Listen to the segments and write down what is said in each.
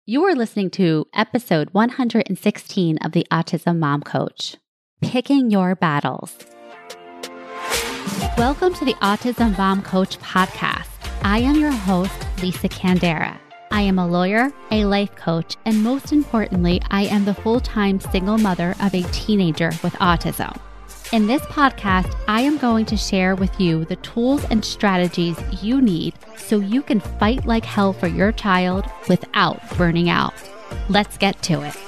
You are listening to episode 116 of the Autism Mom Coach, Picking Your Battles. Welcome to the Autism Mom Coach podcast. I am your host, Lisa Candera. I am a lawyer, a life coach, and most importantly, I am the full-time single mother of a teenager with autism. In this podcast, I am going to share with you the tools and strategies you need so you can fight like hell for your child without burning out. Let's get to it.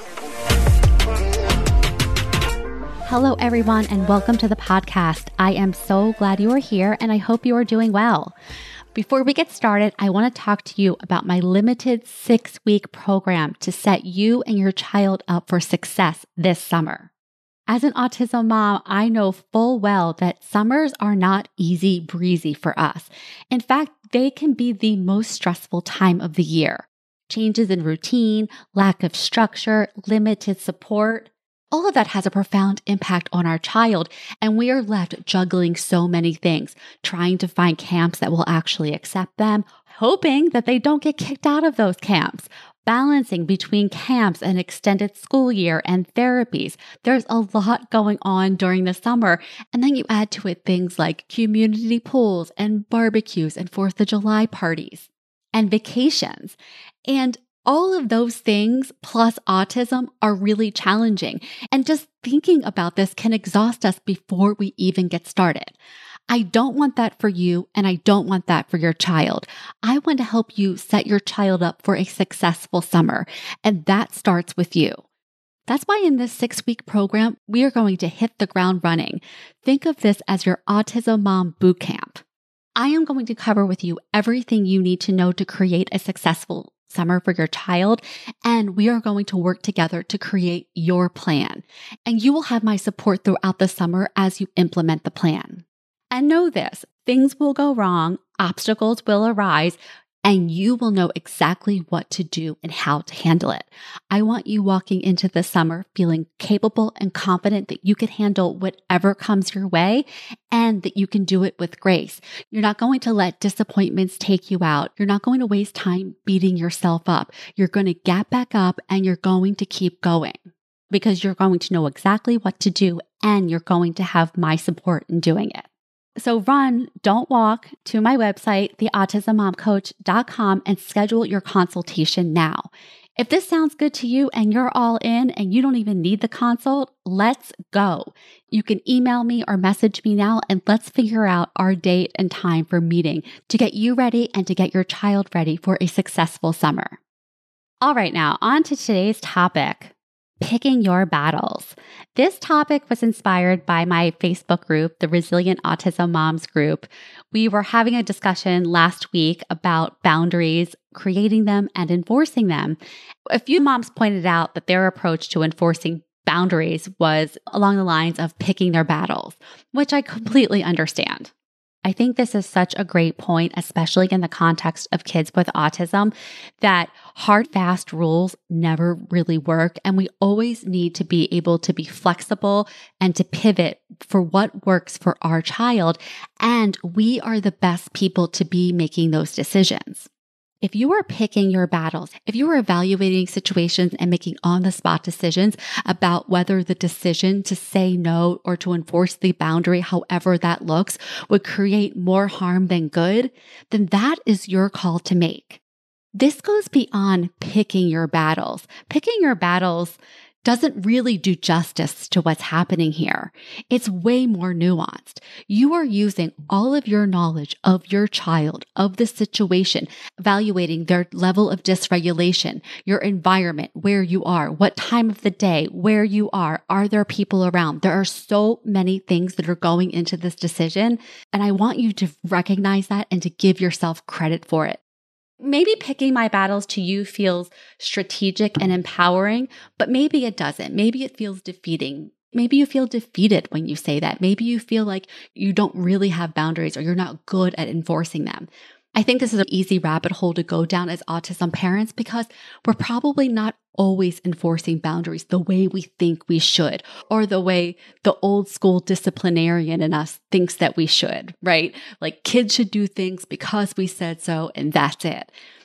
Hello, everyone, and welcome to the podcast. I am so glad you are here, and I hope you are doing well. Before we get started, I want to talk to you about my limited 6-week program to set you and your child up for success this summer. As an autism mom, I know full well that summers are not easy breezy for us. In fact, they can be the most stressful time of the year. Changes in routine, lack of structure, limited support, all of that has a profound impact on our child, and we are left juggling so many things, trying to find camps that will actually accept them, hoping that they don't get kicked out of those camps. Balancing between camps and extended school year and therapies. There's a lot going on during the summer. And then you add to it things like community pools and barbecues and 4th of July parties and vacations. And all of those things plus autism are really challenging. And just thinking about this can exhaust us before we even get started. I don't want that for you, and I don't want that for your child. I want to help you set your child up for a successful summer, and that starts with you. That's why in this 6-week program, we are going to hit the ground running. Think of this as your Autism Mom Boot Camp. I am going to cover with you everything you need to know to create a successful summer for your child, and we are going to work together to create your plan. And you will have my support throughout the summer as you implement the plan. And know this, things will go wrong, obstacles will arise, and you will know exactly what to do and how to handle it. I want you walking into the summer feeling capable and confident that you can handle whatever comes your way and that you can do it with grace. You're not going to let disappointments take you out. You're not going to waste time beating yourself up. You're going to get back up and you're going to keep going because you're going to know exactly what to do and you're going to have my support in doing it. So run, don't walk to my website, theautismmomcoach.com, and schedule your consultation now. If this sounds good to you and you're all in and you don't even need the consult, let's go. You can email me or message me now and let's figure out our date and time for meeting to get you ready and to get your child ready for a successful summer. All right, now on to today's topic. Picking your battles. This topic was inspired by my Facebook group, the Resilient Autism Moms group. We were having a discussion last week about boundaries, creating them and enforcing them. A few moms pointed out that their approach to enforcing boundaries was along the lines of picking their battles, which I completely understand. I think this is such a great point, especially in the context of kids with autism, that hard, fast rules never really work. And we always need to be able to be flexible and to pivot for what works for our child. And we are the best people to be making those decisions. If you are picking your battles, if you are evaluating situations and making on-the-spot decisions about whether the decision to say no or to enforce the boundary, however that looks, would create more harm than good, then that is your call to make. This goes beyond picking your battles. Picking your battles doesn't really do justice to what's happening here. It's way more nuanced. You are using all of your knowledge of your child, of the situation, evaluating their level of dysregulation, your environment, where you are, what time of the day, where you are there people around? There are so many things that are going into this decision, and I want you to recognize that and to give yourself credit for it. Maybe picking my battles to you feels strategic and empowering, but maybe it doesn't. Maybe it feels defeating. Maybe you feel defeated when you say that. Maybe you feel like you don't really have boundaries or you're not good at enforcing them. I think this is an easy rabbit hole to go down as autism parents because we're probably not always enforcing boundaries the way we think we should, or the way the old school disciplinarian in us thinks that we should, right? Like kids should do things because we said so, and that's it.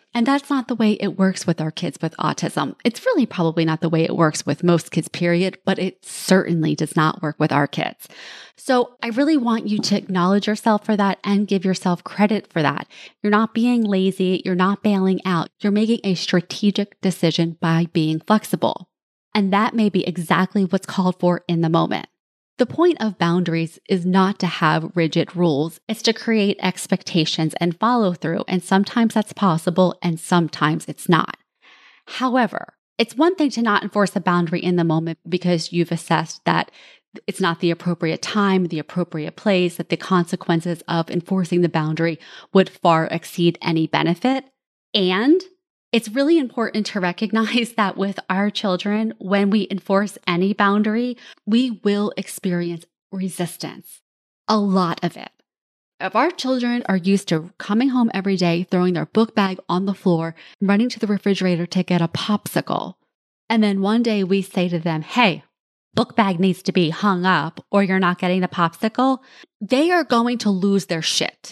And that's not the way it works with our kids with autism. It's really probably not the way it works with most kids, period, but it certainly does not work with our kids. So I really want you to acknowledge yourself for that and give yourself credit for that. You're not being lazy. You're not bailing out. You're making a strategic decision by being flexible. And that may be exactly what's called for in the moment. The point of boundaries is not to have rigid rules. It's to create expectations and follow through. And sometimes that's possible and sometimes it's not. However, it's one thing to not enforce a boundary in the moment because you've assessed that it's not the appropriate time, the appropriate place, that the consequences of enforcing the boundary would far exceed any benefit. And it's really important to recognize that with our children, when we enforce any boundary, we will experience resistance, a lot of it. If our children are used to coming home every day, throwing their book bag on the floor, running to the refrigerator to get a popsicle, and then one day we say to them, hey, book bag needs to be hung up or you're not getting the popsicle, they are going to lose their shit.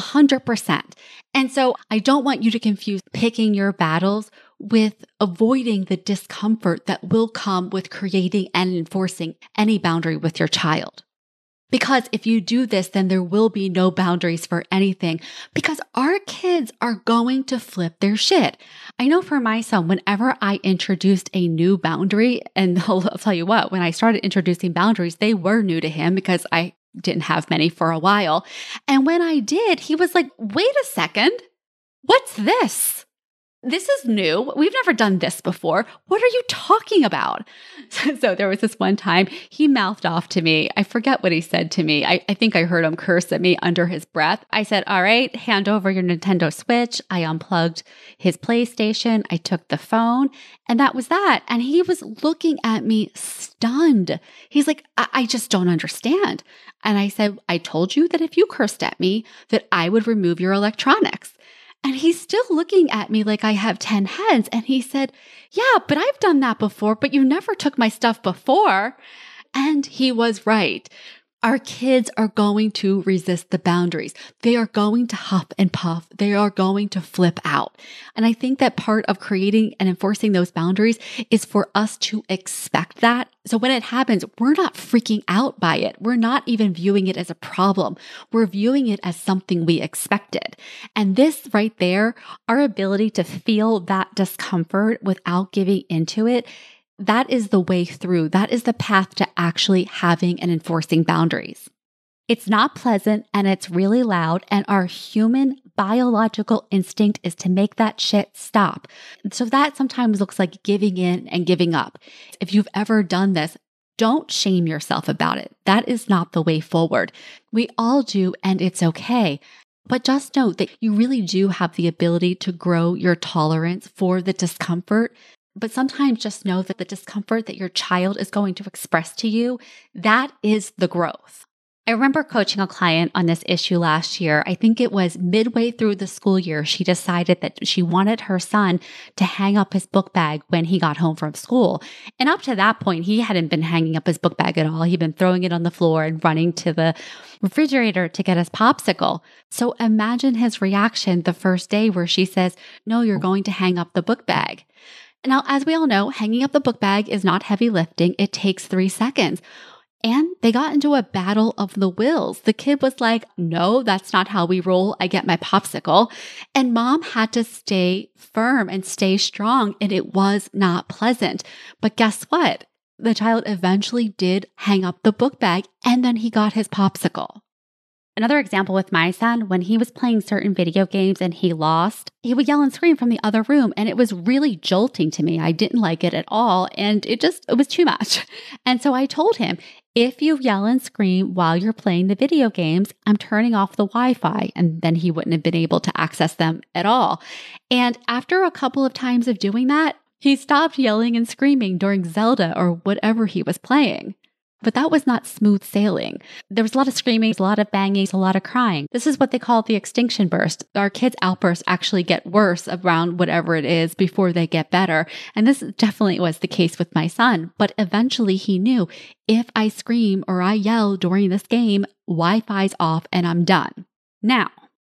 100%. And so I don't want you to confuse picking your battles with avoiding the discomfort that will come with creating and enforcing any boundary with your child. Because if you do this, then there will be no boundaries for anything because our kids are going to flip their shit. I know for my son, whenever I introduced a new boundary, and I'll tell you what, when I started introducing boundaries, they were new to him because I didn't have many for a while. And when I did, he was like, wait a second, what's this? This is new. We've never done this before. What are you talking about? So there was this one time he mouthed off to me. I forget what he said to me. I think I heard him curse at me under his breath. I said, all right, hand over your Nintendo Switch. I unplugged his PlayStation. I took the phone and that was that. And he was looking at me stunned. He's like, I just don't understand. And I said, I told you that if you cursed at me, that I would remove your electronics. And he's still looking at me like I have 10 heads. And he said, yeah, but I've done that before, but you never took my stuff before. And he was right. Our kids are going to resist the boundaries. They are going to huff and puff. They are going to flip out. And I think that part of creating and enforcing those boundaries is for us to expect that. So when it happens, we're not freaking out by it. We're not even viewing it as a problem. We're viewing it as something we expected. And this right there, our ability to feel that discomfort without giving into it, that is the way through. That is the path to actually having and enforcing boundaries. It's not pleasant and it's really loud, and our human biological instinct is to make that shit stop. So that sometimes looks like giving in and giving up. If you've ever done this, don't shame yourself about it. That is not the way forward. We all do, and it's okay. But just note that you really do have the ability to grow your tolerance for the discomfort. But sometimes just know that the discomfort that your child is going to express to you, that is the growth. I remember coaching a client on this issue last year. I think it was midway through the school year. She decided that she wanted her son to hang up his book bag when he got home from school. And up to that point, he hadn't been hanging up his book bag at all. He'd been throwing it on the floor and running to the refrigerator to get his popsicle. So imagine his reaction the first day where she says, no, you're going to hang up the book bag. Now, as we all know, hanging up the book bag is not heavy lifting. It takes 3 seconds. And they got into a battle of the wills. The kid was like, no, that's not how we roll. I get my popsicle. And mom had to stay firm and stay strong. And it was not pleasant. But guess what? The child eventually did hang up the book bag and then he got his popsicle. Another example with my son, when he was playing certain video games and he lost, he would yell and scream from the other room. And it was really jolting to me. I didn't like it at all. And it was too much. And so I told him, if you yell and scream while you're playing the video games, I'm turning off the Wi-Fi. And then he wouldn't have been able to access them at all. And after a couple of times of doing that, he stopped yelling and screaming during Zelda or whatever he was playing. But that was not smooth sailing. There was a lot of screaming, a lot of banging, a lot of crying. This is what they call the extinction burst. Our kids' outbursts actually get worse around whatever it is before they get better. And this definitely was the case with my son. But eventually he knew, if I scream or I yell during this game, Wi-Fi's off and I'm done. Now,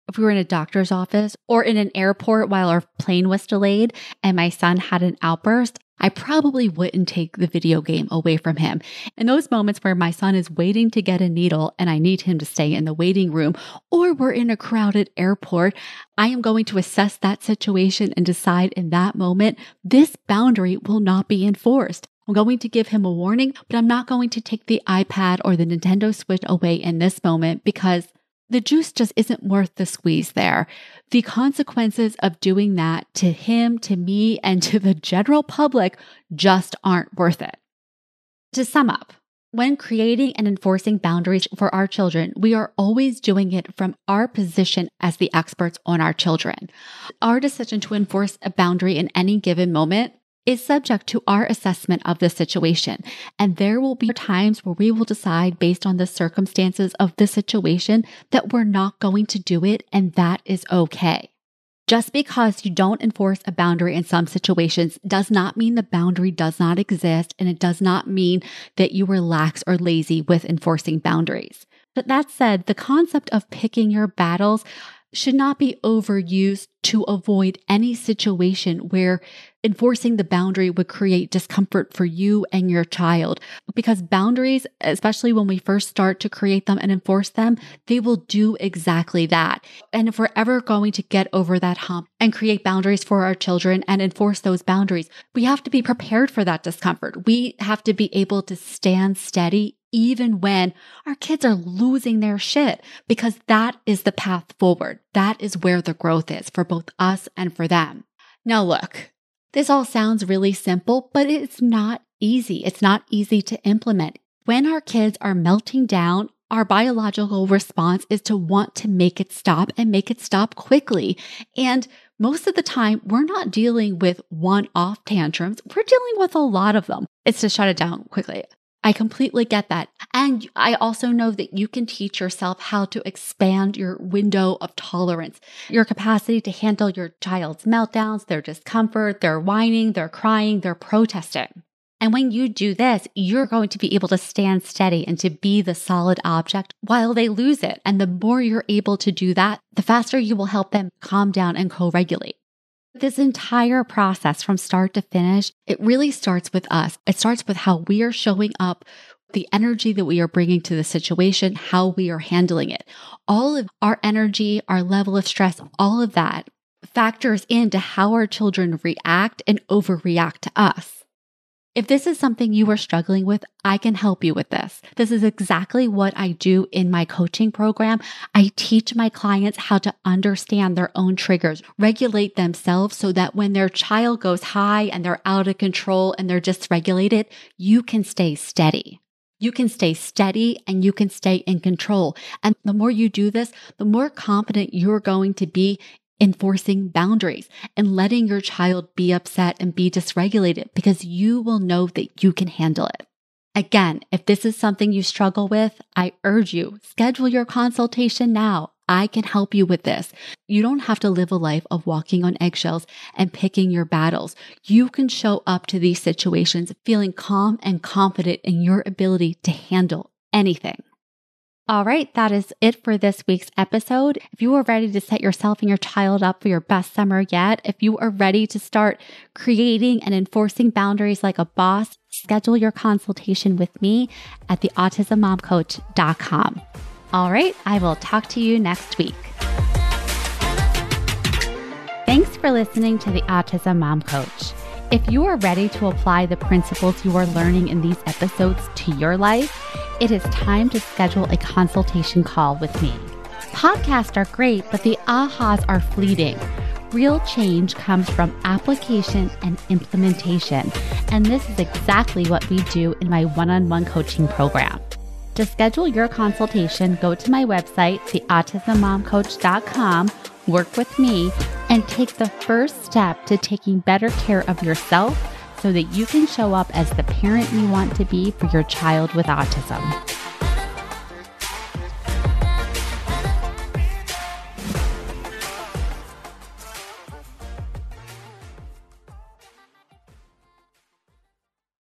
if we were in a doctor's office or in an airport while our plane was delayed and my son had an outburst, I probably wouldn't take the video game away from him. In those moments where my son is waiting to get a needle and I need him to stay in the waiting room, or we're in a crowded airport, I am going to assess that situation and decide in that moment, this boundary will not be enforced. I'm going to give him a warning, but I'm not going to take the iPad or the Nintendo Switch away in this moment because the juice just isn't worth the squeeze there. The consequences of doing that to him, to me, and to the general public just aren't worth it. To sum up, when creating and enforcing boundaries for our children, we are always doing it from our position as the experts on our children. Our decision to enforce a boundary in any given moment is subject to our assessment of the situation. And there will be times where we will decide based on the circumstances of the situation that we're not going to do it, and that is okay. Just because you don't enforce a boundary in some situations does not mean the boundary does not exist, and it does not mean that you were lax or lazy with enforcing boundaries. But that said, the concept of picking your battles should not be overused to avoid any situation where enforcing the boundary would create discomfort for you and your child. Because boundaries, especially when we first start to create them and enforce them, they will do exactly that. And if we're ever going to get over that hump and create boundaries for our children and enforce those boundaries, we have to be prepared for that discomfort. We have to be able to stand steady even when our kids are losing their shit, because that is the path forward. That is where the growth is for both us and for them. Now, look, this all sounds really simple, but it's not easy. It's not easy to implement. When our kids are melting down, our biological response is to want to make it stop and make it stop quickly. And most of the time, we're not dealing with one-off tantrums. We're dealing with a lot of them. It's to shut it down quickly. I completely get that. And I also know that you can teach yourself how to expand your window of tolerance, your capacity to handle your child's meltdowns, their discomfort, their whining, their crying, their protesting. And when you do this, you're going to be able to stand steady and to be the solid object while they lose it. And the more you're able to do that, the faster you will help them calm down and co-regulate. This entire process from start to finish, it really starts with us. It starts with how we are showing up, the energy that we are bringing to the situation, how we are handling it. All of our energy, our level of stress, all of that factors into how our children react and overreact to us. If this is something you are struggling with, I can help you with this. This is exactly what I do in my coaching program. I teach my clients how to understand their own triggers, regulate themselves so that when their child goes high and they're out of control and they're dysregulated, you can stay steady. You can stay steady and you can stay in control. And the more you do this, the more confident you're going to be enforcing boundaries and letting your child be upset and be dysregulated, because you will know that you can handle it. Again, if this is something you struggle with, I urge you, schedule your consultation now. I can help you with this. You don't have to live a life of walking on eggshells and picking your battles. You can show up to these situations feeling calm and confident in your ability to handle anything. All right, that is it for this week's episode. If you are ready to set yourself and your child up for your best summer yet, if you are ready to start creating and enforcing boundaries like a boss, schedule your consultation with me at theautismmomcoach.com. All right, I will talk to you next week. Thanks for listening to the Autism Mom Coach. If you are ready to apply the principles you are learning in these episodes to your life, it is time to schedule a consultation call with me. Podcasts are great, but the ahas are fleeting. Real change comes from application and implementation, and this is exactly what we do in my one-on-one coaching program. To schedule your consultation, go to my website, theautismmomcoach.com, work with me, and take the first step to taking better care of yourself so that you can show up as the parent you want to be for your child with autism.